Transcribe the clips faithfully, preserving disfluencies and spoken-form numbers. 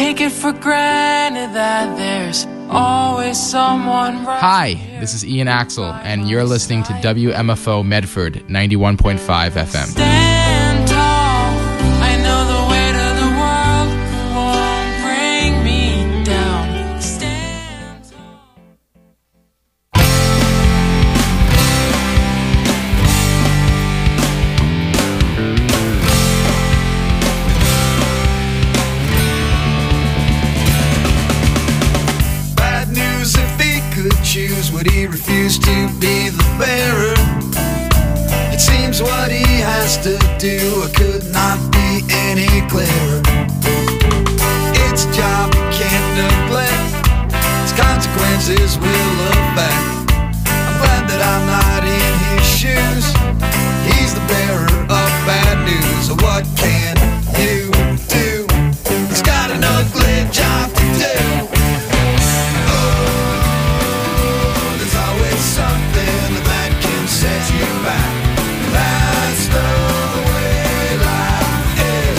take it for granted that there's always someone right. Hi, this is Ian Axel, and you're listening to W M F O Medford ninety-one point five F M. Stand tall. I know the weight of the world won't bring me down. Stand tall. Bad news, if he could choose, would he refuse to be the bearer? It seems what he has to do could not be any clearer. It's a job you can't neglect, its consequences will affect. I'm glad that I'm not in his shoes. He's the bearer of bad news. What can you do? He's got an ugly job to do. Oh, there's always something that can set you back. That's the way life is.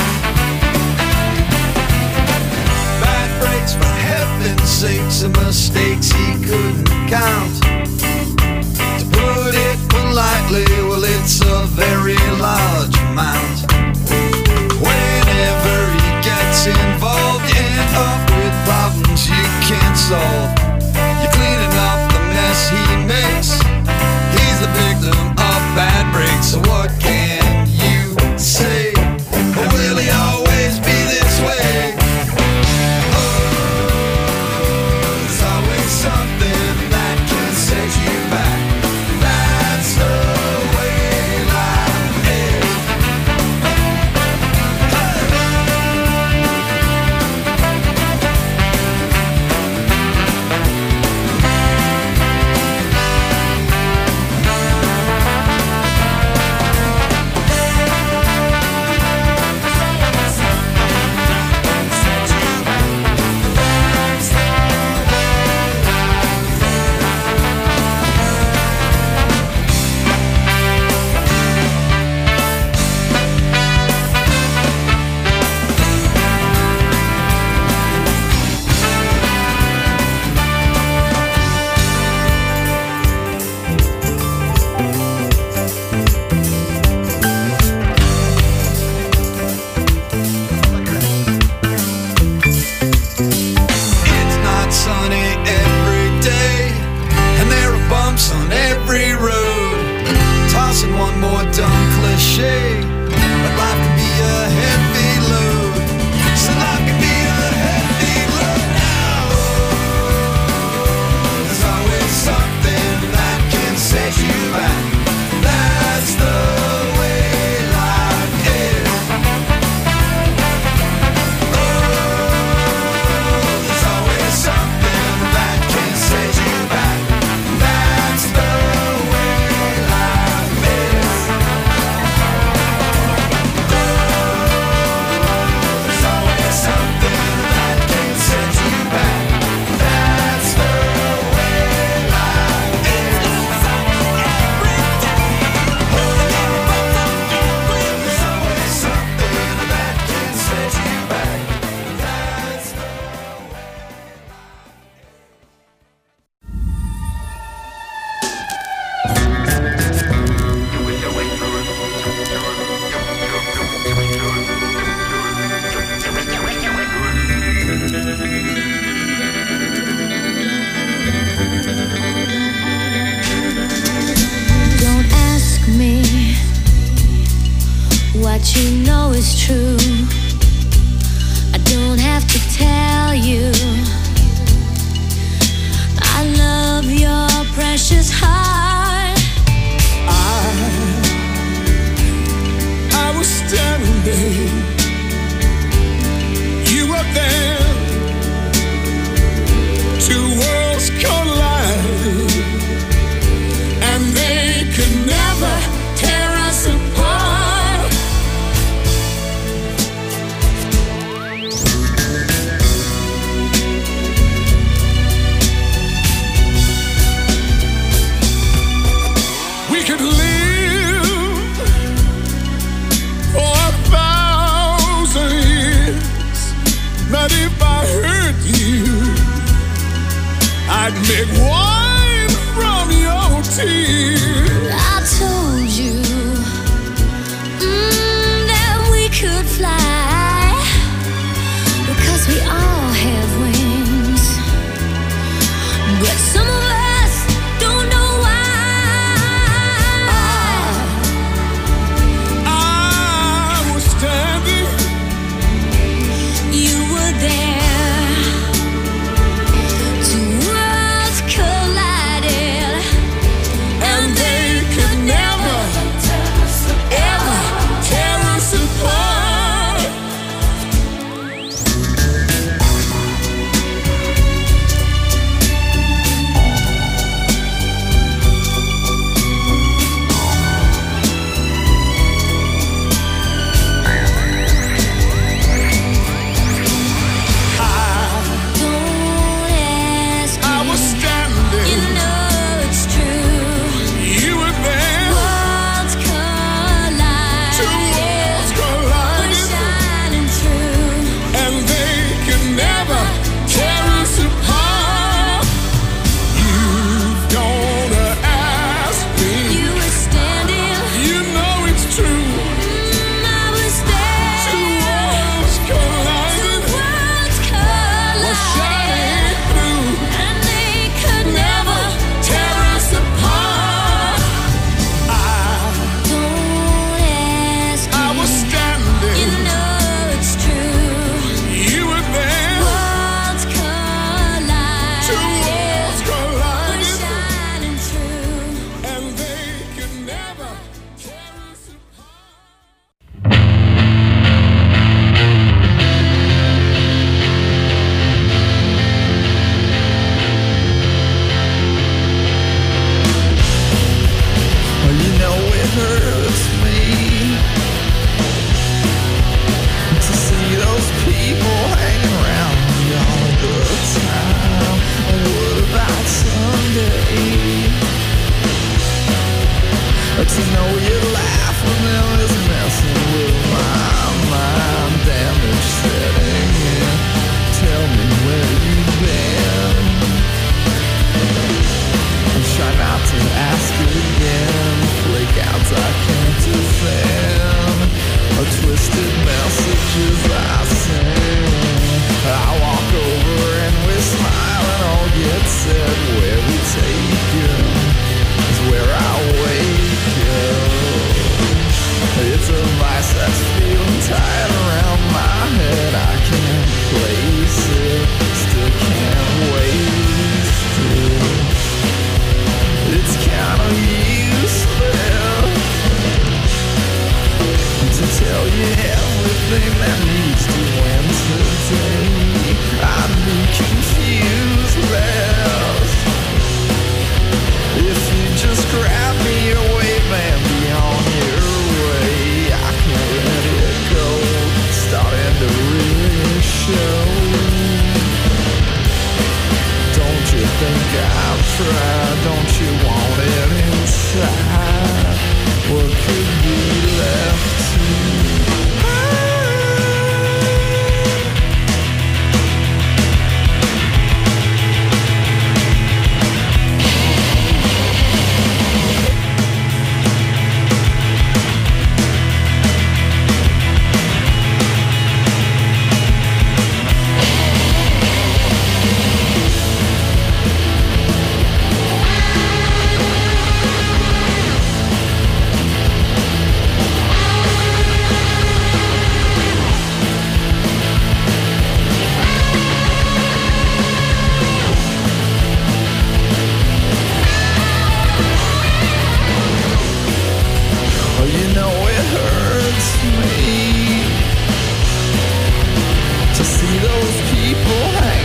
Bad breaks, for heaven's sakes, and mistakes he couldn't count. To put it politely, well, it's a very large amount. Whenever he gets involved, you end up with problems you can't solve. You're cleaning up the mess he makes. He's the victim of bad breaks, so what can you say? Or will he always be this way? Oh, there's always something that can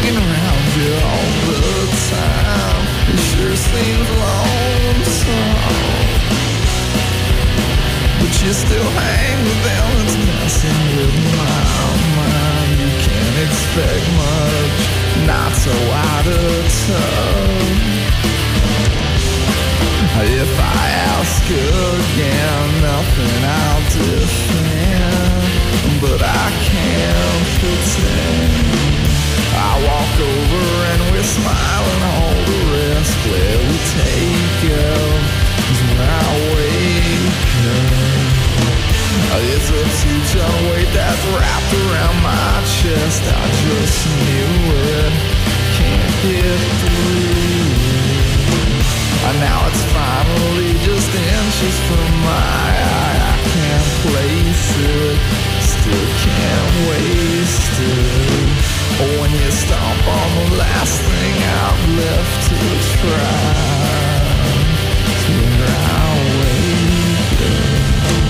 hanging around you all the time. It sure seems lonesome, but you still hang with them. It's messing with my mind. You can't expect much, not so out of touch. If I ask again, nothing I'll defend, but I can't pretend. I walk over and we're smiling, all the rest where we take them is when I wake up. It's a two-ton weight that's wrapped around my chest. I just knew it, can't get through. And now it's finally just inches from my eye. I can't place it, still can't waste it. When you stomp on the last thing I've left to try, it's where I wake up.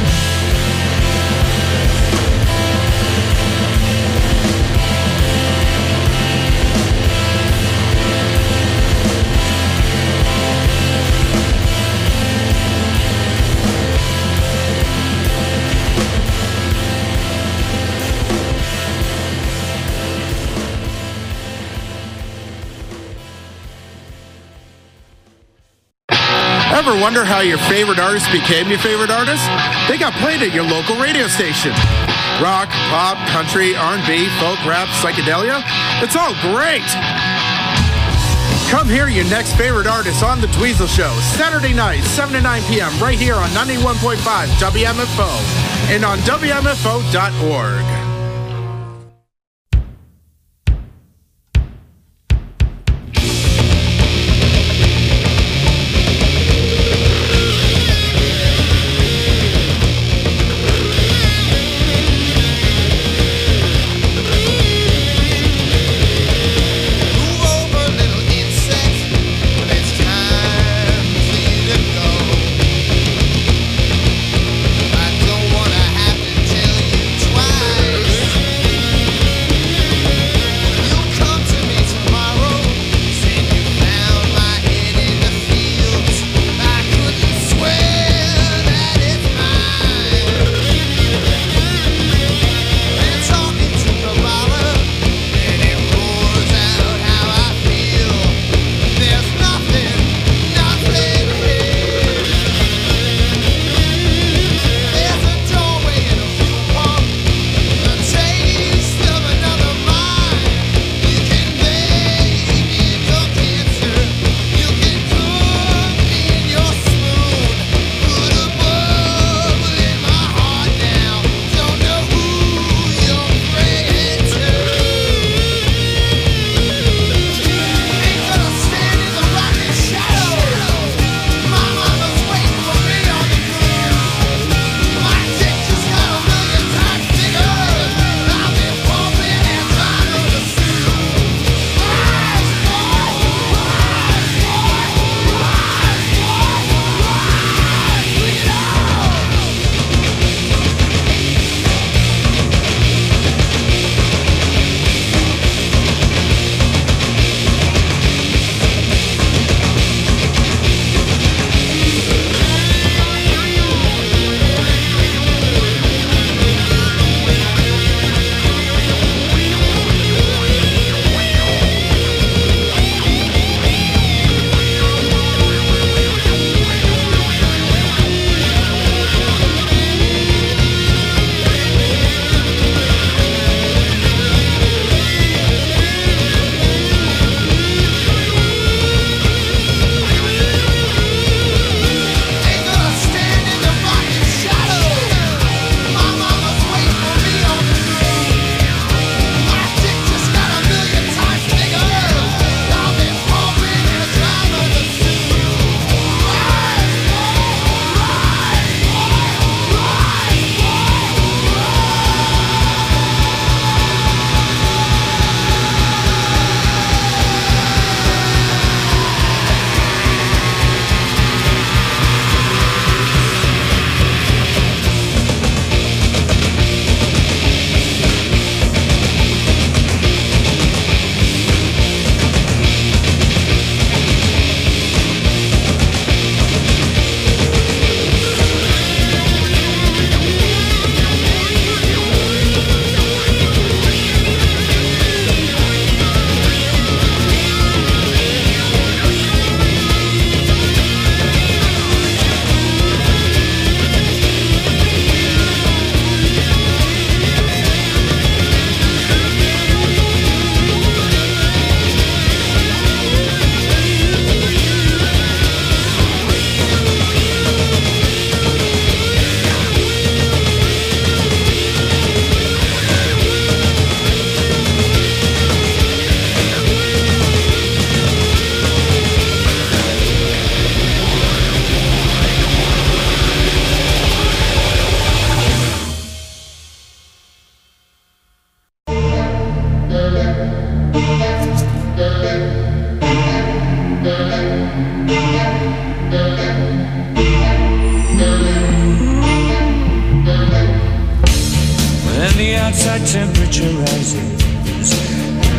Ever wonder how your favorite artist became your favorite artist? They got played at your local radio station. Rock, pop, country, R and B, folk, rap, psychedelia. It's all great. Come hear your next favorite artist on The Dweezil Show, Saturday night, seven to nine p.m. right here on ninety-one point five W M F O and on W M F O dot org. Don't wanna have to tell you twice.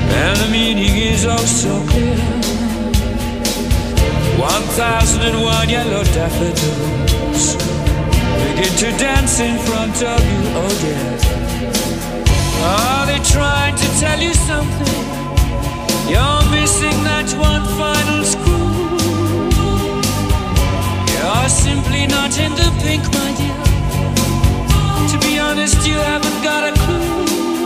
and the meaning is oh so clear. One thousand and one yellow daffodils begin to dance in front of you, oh dear. Are they trying to tell you something? You're missing that one final screw. You're simply not in the pink, my dear. To be honest, you haven't got a clue.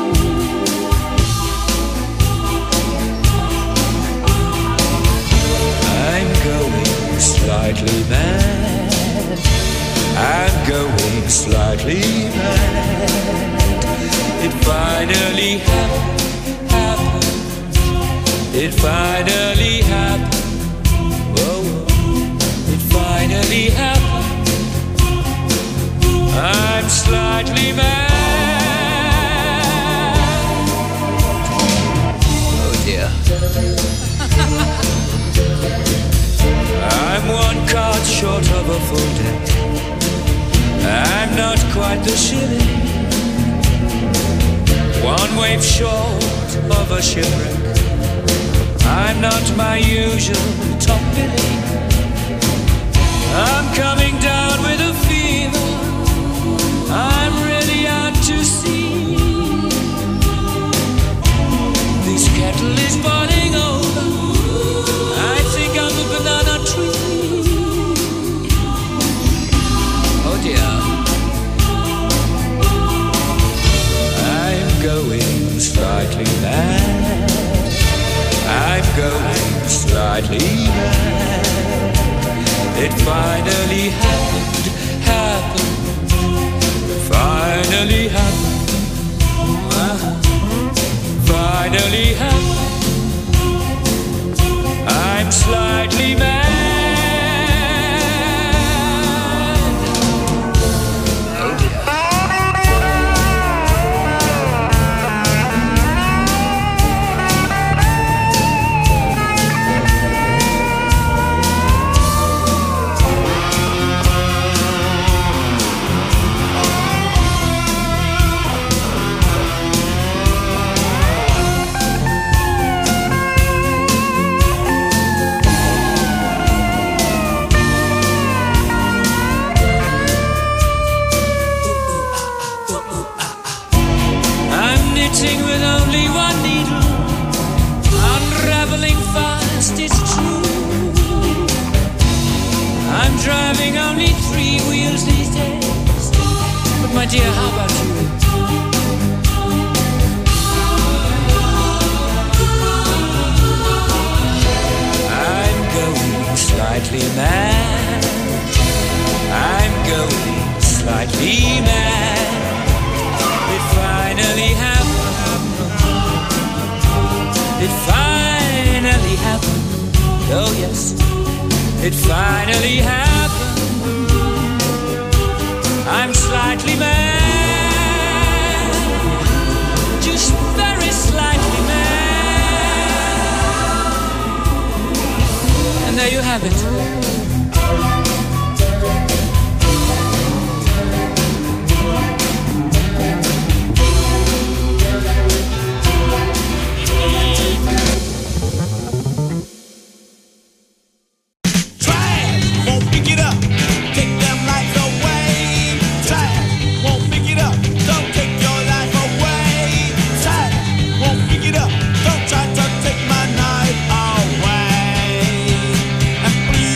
I'm going slightly mad. I'm going slightly mad. It finally happened, happened. It finally happened. Whoa, whoa. It finally happened. I'm slightly mad. Oh dear. I'm one card short of a full deck. I'm not quite the shilling. One wave short of a shipwreck. I'm not my usual top billing. I'm coming down with a fever. I'm really out to sea. This kettle is boiling over. I think I'm a banana tree. Oh dear. I'm going slightly mad. I'm going slightly mad. It finally happened, happened. Finally happened. Uh-huh. Finally happened. I'm slightly mad. Oh dear. With only one needle, unraveling fast, it's true. I'm driving only three wheels these days. But my dear, how about you? I'm going slightly mad. I'm going slightly mad. It finally happened. It finally happened. Oh yes, it finally happened. I'm slightly mad. Just very slightly mad. And there you have it. Don't try to take my night away. And please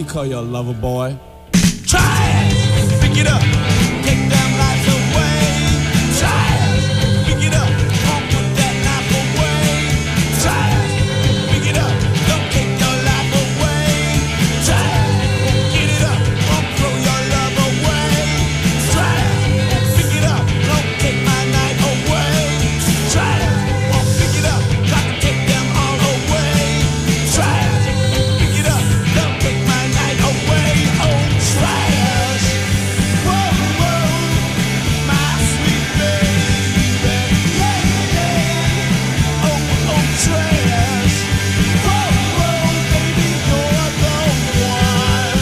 call you a lover boy. Try it, pick it up, take them lights away. Try it, pick it up, don't put that life away. Try it, pick it up, don't take your life away. Try it, get it up, don't throw your love away. Try it, pick it up, don't take my night away. Try it, won't pick it up, got to take them all away. Try it, pick it up, don't take my night away. Oh, try it. Whoa, whoa, my sweet baby. Yeah, yeah. Oh, oh, try it. Whoa, whoa, baby, you're the one.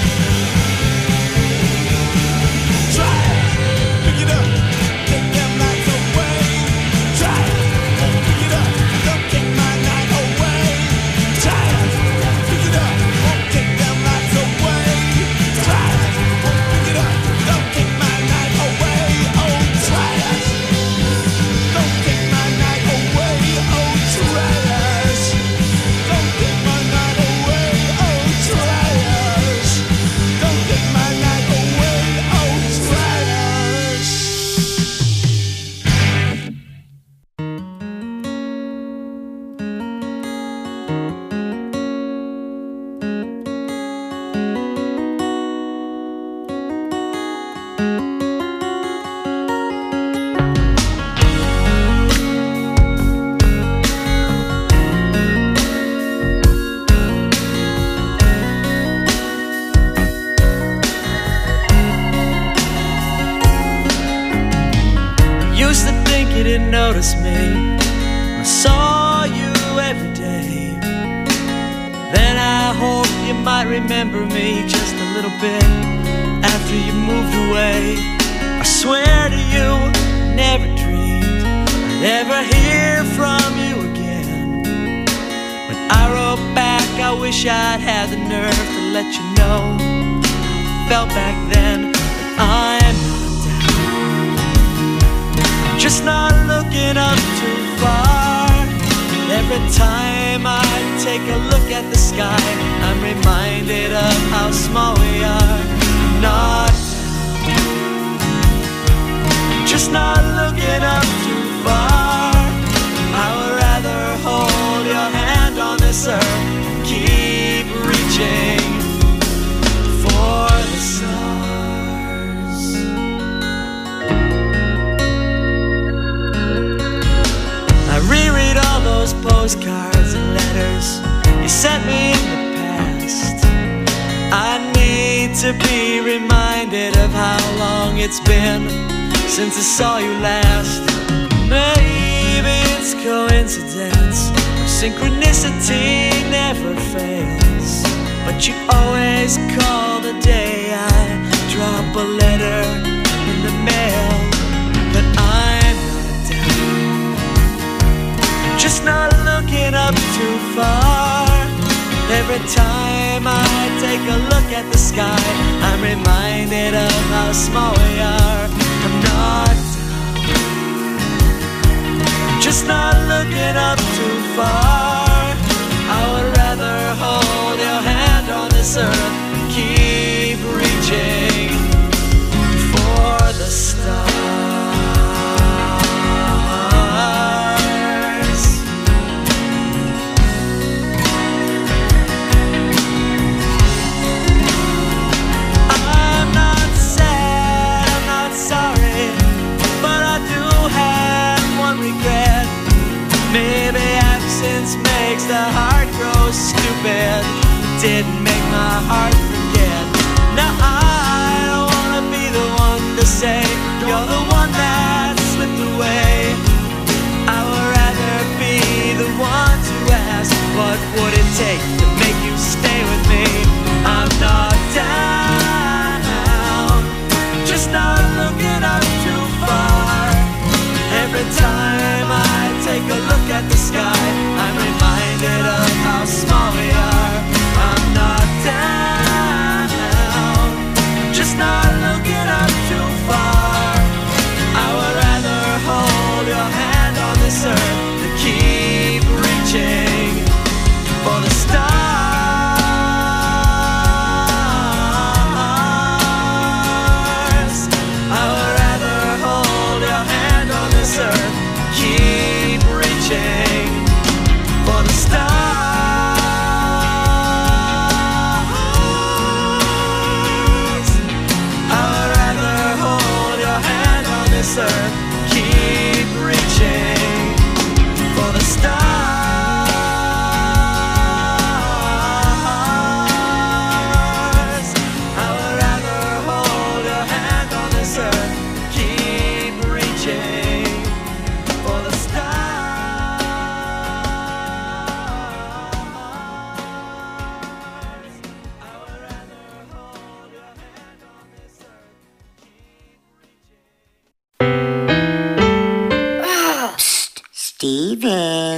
Try it, pick it up, take them lights away. Try it, won't pick it up, don't take my night away. Try it, pick it up, won't take them lights away. Try it, won't pick it up, don't take my night away. Oh, try it, don't take my night away. Oh, try it, don't take my night away. Oh, try it, don't take my night away. Oh, try it. Used to think you didn't notice me. I saw you every day. Then I hope you might remember me just a little bit after you moved away. I swear to you, I never dreamed I'd ever hear from you again. When I wrote back, I wish I'd had the nerve to let you know how I felt back then. But I'm just not looking up too far. Every time I take a look at the sky, I'm reminded of how small we are. I'm not just not looking up too far. I would rather hold your hand on this earth and keep reaching for the stars. I reread all those postcards and letters you sent me in the past. I need to be reminded of how long it's been since I saw you last. Maybe it's coincidence, or synchronicity never fails, but you always call the day I drop a letter in the mail. But I'm not down, just not looking up too far. Every time I take a look at the sky, I'm reminded of how small we are. I'm not down, just not looking up too far. I would rather hold your hand on this earth and keep reaching for the stars. I'm not sad, I'm not sorry, but I do have one regret. Maybe absence makes the heart grow stupid. Didn't make my heart forget. Now I don't wanna be the one to say you're the one that slipped away. I would rather be the one to ask, what would it take to make you stay with me? I'm not down, just not looking up too far. Every time I take a look at the sky, I'm reminded of how small we are. I'm not down, just not looking up too far. I would rather hold your hand on this earth to keep reaching for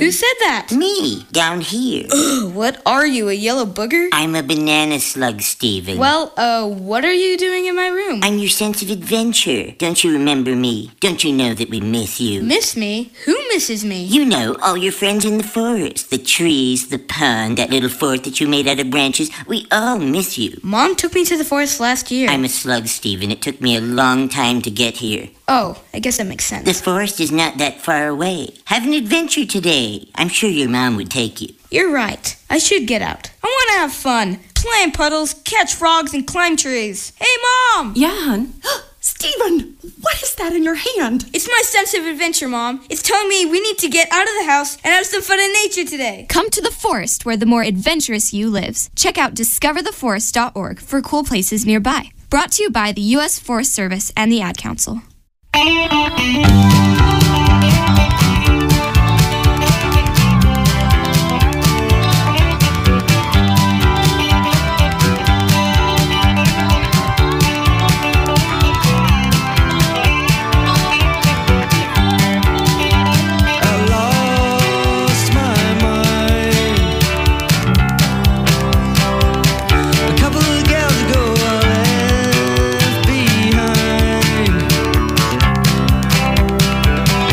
Who said that? Me, down here. What are you, a yellow booger? I'm a banana slug, Steven. Well, uh, what are you doing in my room? I'm your sense of adventure. Don't you remember me? Don't you know that we miss you? Miss me? Who misses me? You know, all your friends in the forest. The trees, the pond, that little fort that you made out of branches. We all miss you. Mom took me to the forest last year. I'm a slug, Steven. It took me a long time to get here. Oh, I guess that makes sense. The forest is not that far away. Have an adventure today. I'm sure your mom would take you. You're right. I should get out. I want to have fun. Play in puddles, catch frogs, and climb trees. Hey, Mom! Yeah, hon? Steven, what is that in your hand? It's my sense of adventure, Mom. It's telling me we need to get out of the house and have some fun in nature today. Come to the forest where the more adventurous you lives. Check out discover the forest dot org for cool places nearby. Brought to you by the U S Forest Service and the Ad Council. Behind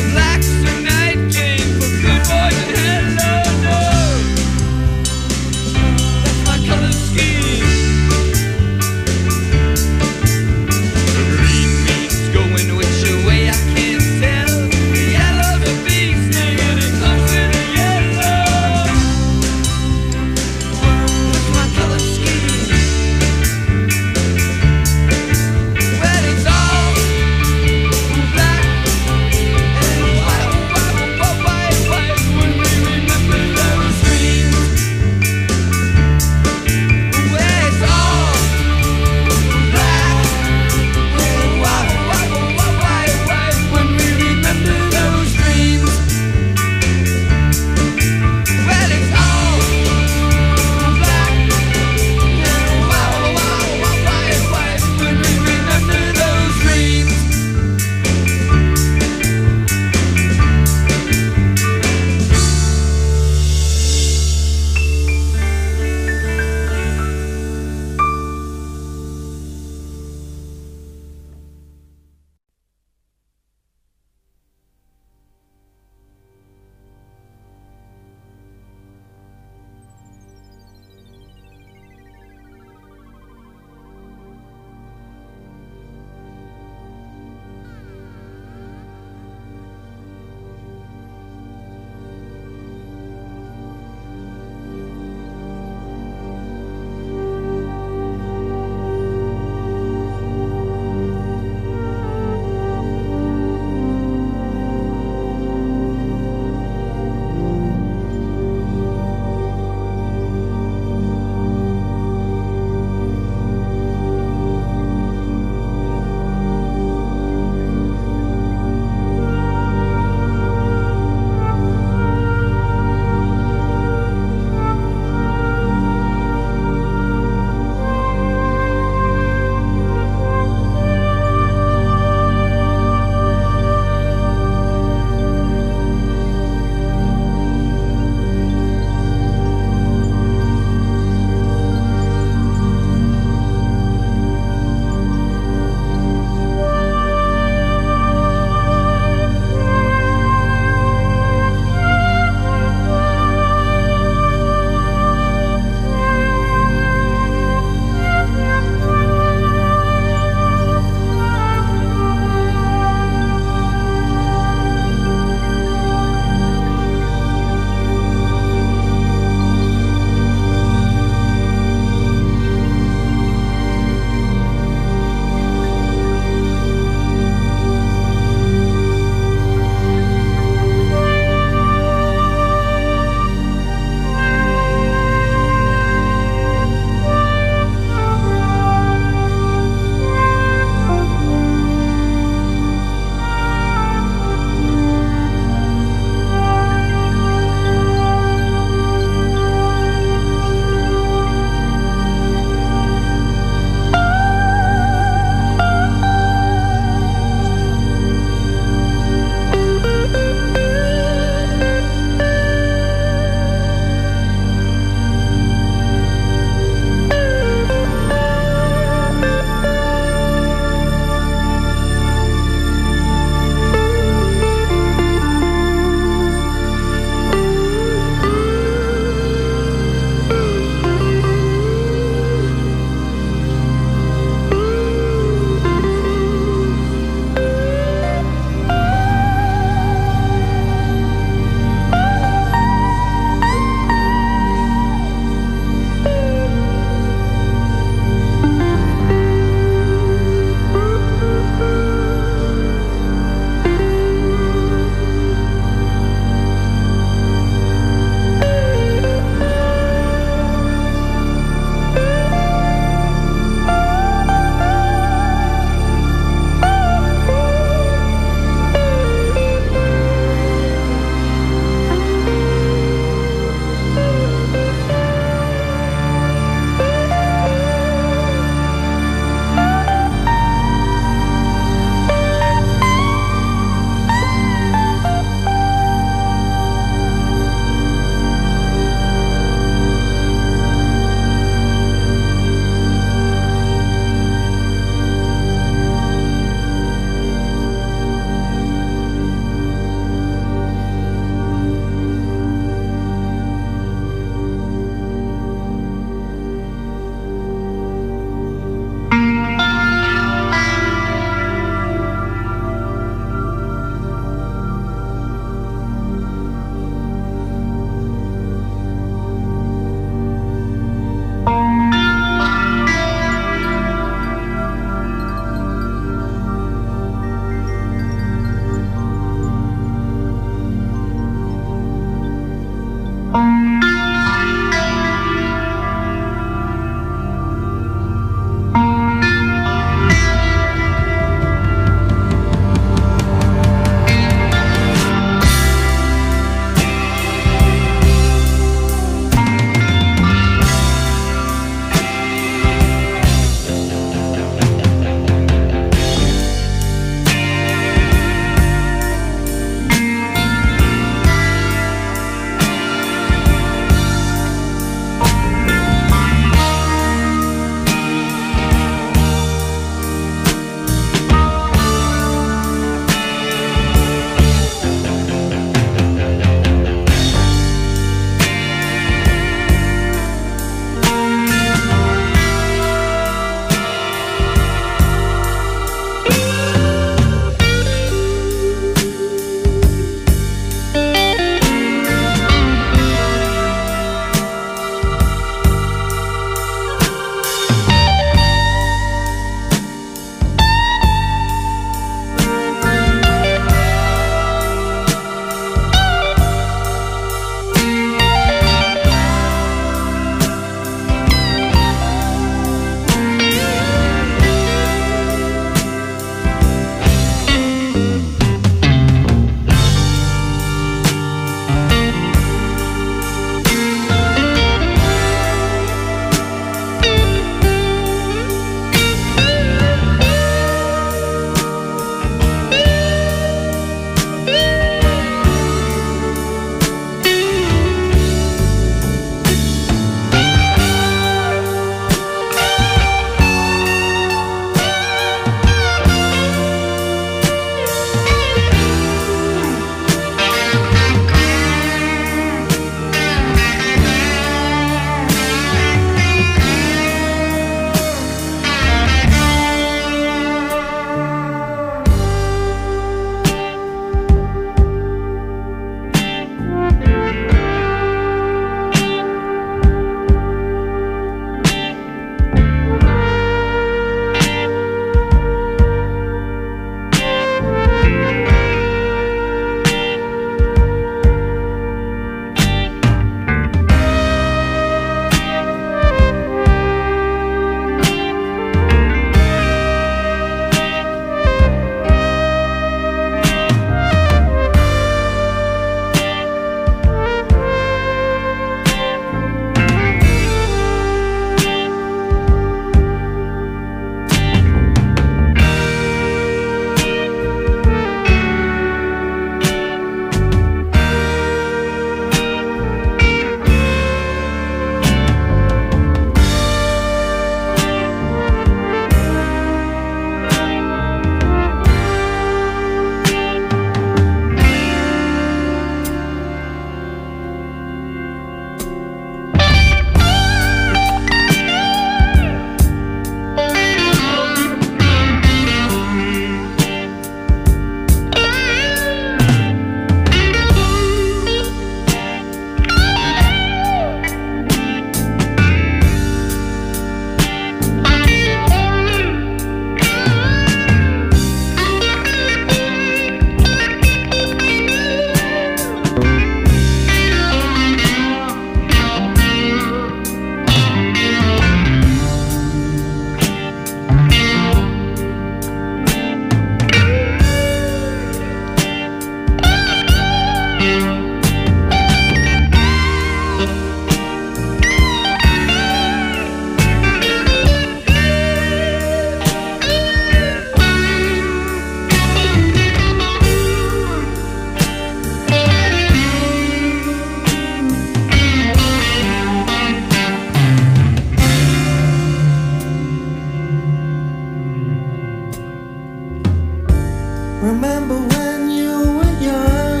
Remember when you were young?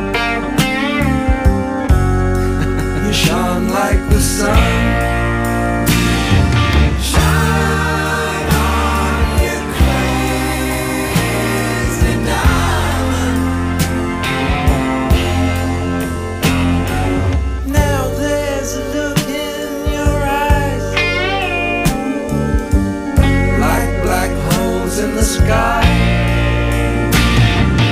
You shone like the sun. Shine on, you crazy diamond. Now there's a look in your eyes, like black holes in the sky.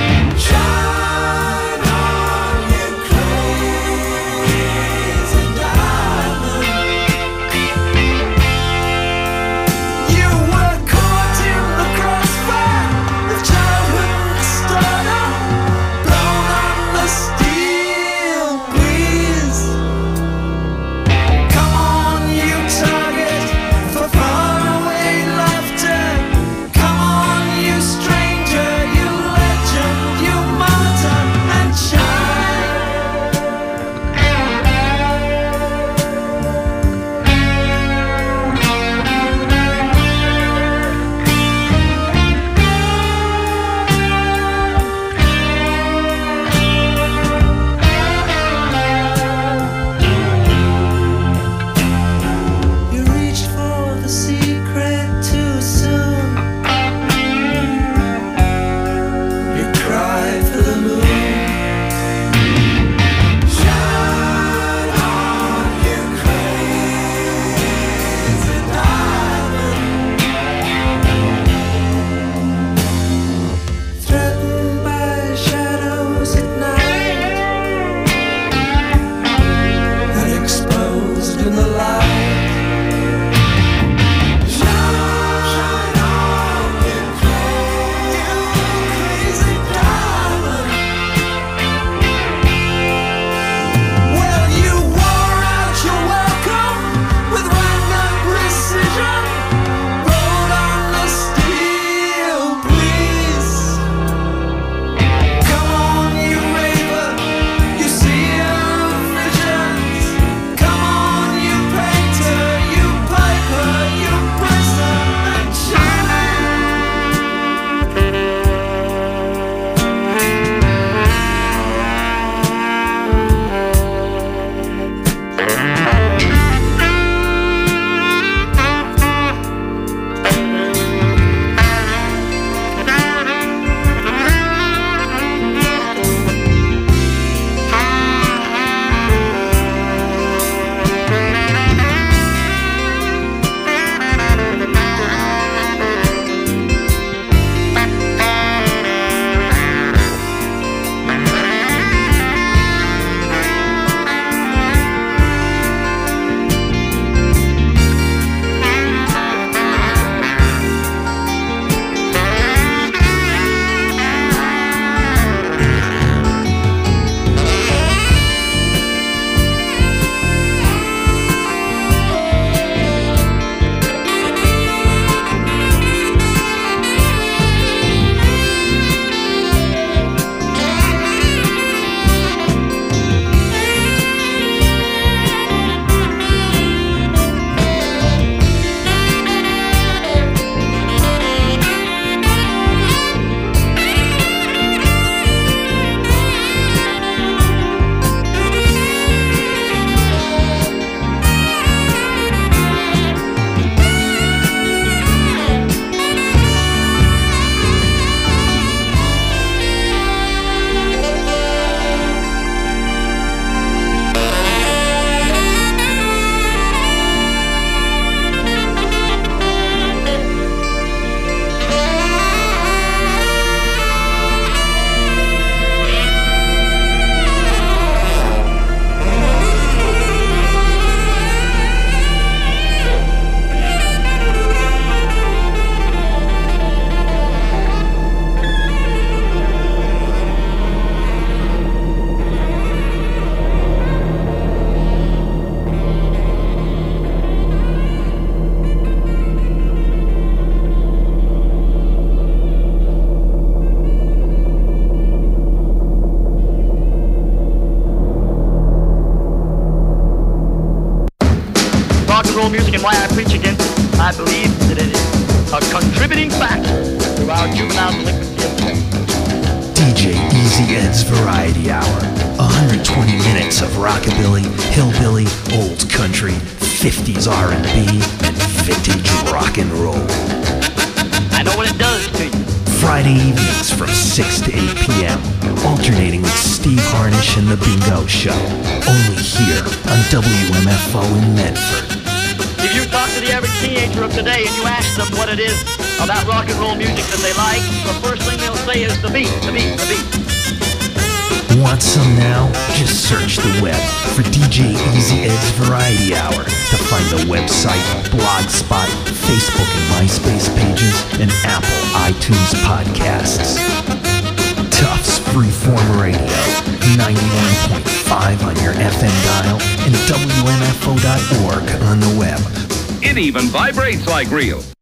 Variety Hour. one hundred twenty minutes of rockabilly, hillbilly, old country, fifties R and B, and vintage rock and roll. I know what it does to you. Friday evenings from six to eight p.m. Alternating with Steve Harnish and The Bingo Show. Only here on W M F O in Medford. If you talk to the average teenager of today and you ask them what it is about rock and roll music that they like, the first thing they'll say is the beat, the beat, the beat. Want some now? Just search the web for D J Easy Ed's Variety Hour to find the website, Blogspot, Facebook and MySpace pages, and Apple iTunes podcasts. Tufts Freeform Radio, ninety-one point five on your F M dial, and W M F O dot org on the web. It even vibrates like real.